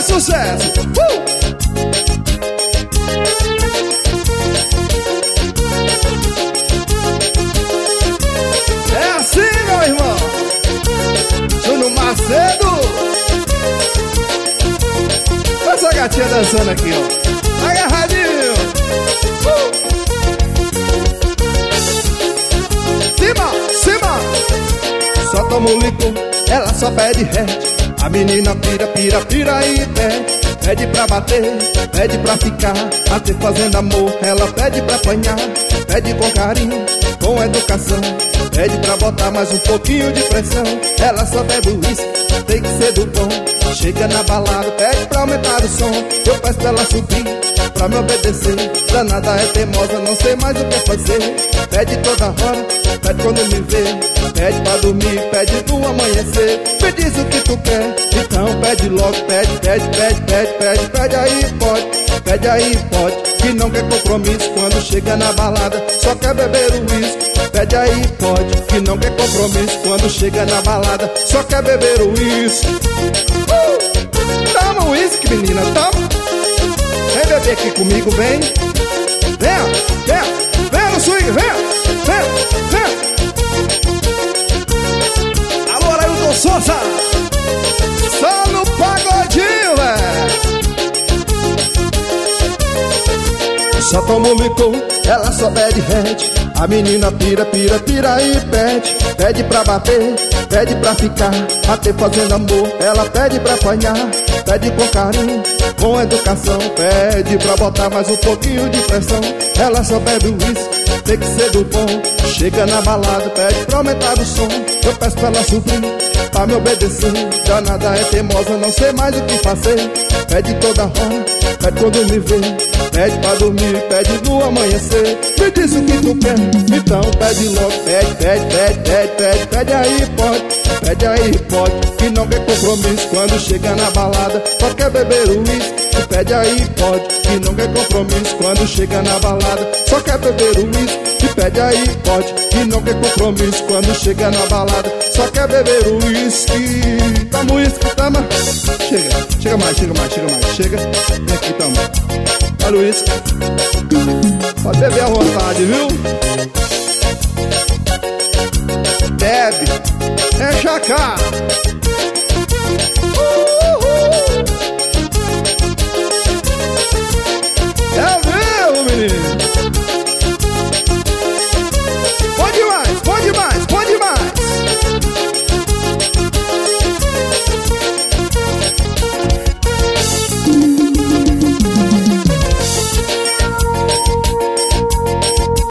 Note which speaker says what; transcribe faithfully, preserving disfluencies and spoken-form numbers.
Speaker 1: sucesso. uh! É assim, meu irmão. Júnior Macedo. Essa gatinha dançando aqui, ó, agarradinho. uh! Cima, cima. Só toma um licor, ela só pede ré. A menina pira, pira, pira e pede. Pede pra bater, pede pra ficar, até fazendo amor. Ela pede pra apanhar, pede com carinho, com educação. Pede pra botar mais um pouquinho de pressão. Ela só bebe uísque, tem que ser do bom. Chega na balada, pede pra aumentar o som. Eu peço pra ela subir, pra me obedecer. Danada é teimosa, não sei mais o que fazer. Pede toda hora, pede quando me vê. Pede pra dormir, pede no amanhecer. Me diz o que tu quer, então pede logo. Pede, pede, pede, pede, pede, pede aí, pode. Pede aí, pode, que não quer compromisso. Quando chega na balada, só quer beber o uísque. Pede aí, pode, que não quer compromisso. Quando chega na balada, só quer beber o uísque. uh! Toma o uísque, menina, toma. Vem beber aqui comigo, vem. Venha, venha, venha no swing, venha, venha, venha. Alô, Arailton Souza. Só no pagodinho, velho. Só toma um licor, ela só pede red. A menina pira, pira, pira e pede. Pede pra bater, pede pra ficar, até fazendo amor. Ela pede pra apanhar, pede com carinho, com educação. Pede pra botar mais um pouquinho de pressão. Ela só bebe uísque, tem que ser do bom. Chega na balada, pede pra aumentar o som. Eu peço pra ela subir, pra me obedecer. Danada é teimosa, não sei mais o que fazer. Pede toda hora, pede quando me vê. Pede pra dormir, pede no amanhecer. Me diz o que tu quer, então pede logo. Pede, pede, pede, pede, pede, pede aí, pode. Pede aí, pode, que não quer compromisso. Quando chega na balada, só quer beber o uísque. Pede aí, pode, que não quer compromisso. Quando chega na balada, só quer beber o uísque. Pede aí, pode, que não quer compromisso. Quando chega na balada, só quer beber o uísque. Toma o uísque, toma. Chega, chega mais, chega mais, chega mais, chega. Vem aqui, toma. Olha o uísque. Pode beber à vontade, viu? Bebe, enche a cara.